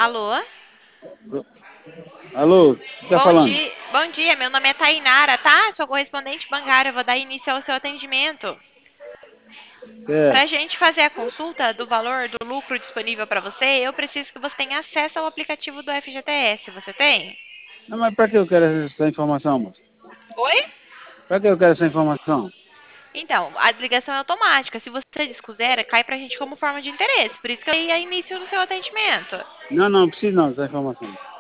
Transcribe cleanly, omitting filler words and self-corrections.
Alô? Alô, quem tá falando? Bom dia, meu nome é Tainara, tá? Sou correspondente bancária, vou dar início ao seu atendimento. Para a É. gente fazer a consulta do valor do lucro disponível para você, eu preciso que você tenha acesso ao aplicativo do FGTS. Você tem? Não, mas pra que eu quero essa informação, moço? Oi? Pra que eu quero essa informação? Então, a ligação é automática. Se você desconsidera, cai pra gente como forma de interesse. Por isso que eu ia início no seu atendimento. Não, não, preciso não dessa informação.